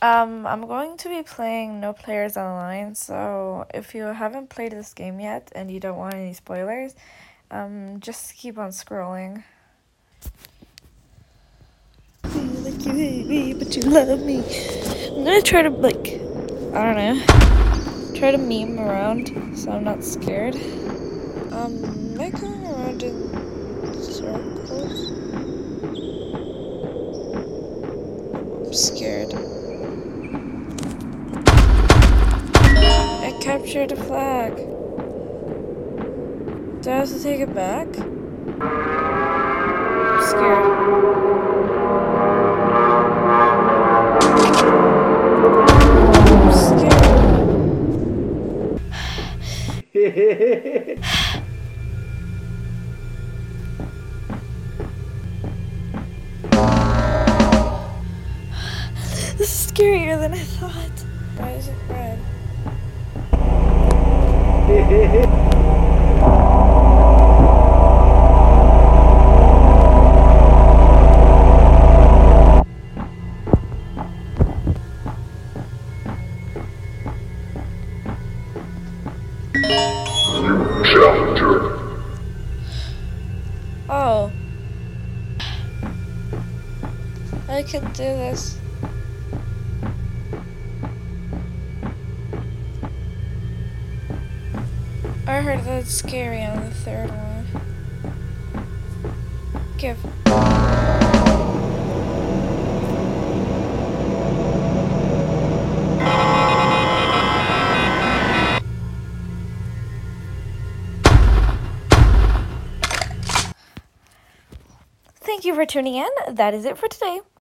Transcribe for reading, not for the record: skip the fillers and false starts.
I'm going to be playing No Players Online, so if you haven't played this game yet and you don't want any spoilers, just keep on scrolling. Like you hate me, but you love me. I'm gonna try to, I don't know, try to meme around so I'm not scared. Am I going around in circles? I'm scared. I captured a flag. Do I have to take it back? I'm scared. This is scarier than I thought. Why is it red? New challenger. Oh. I can do this. I heard that's scary on the third one. Give. Thank you for tuning in. That is it for today.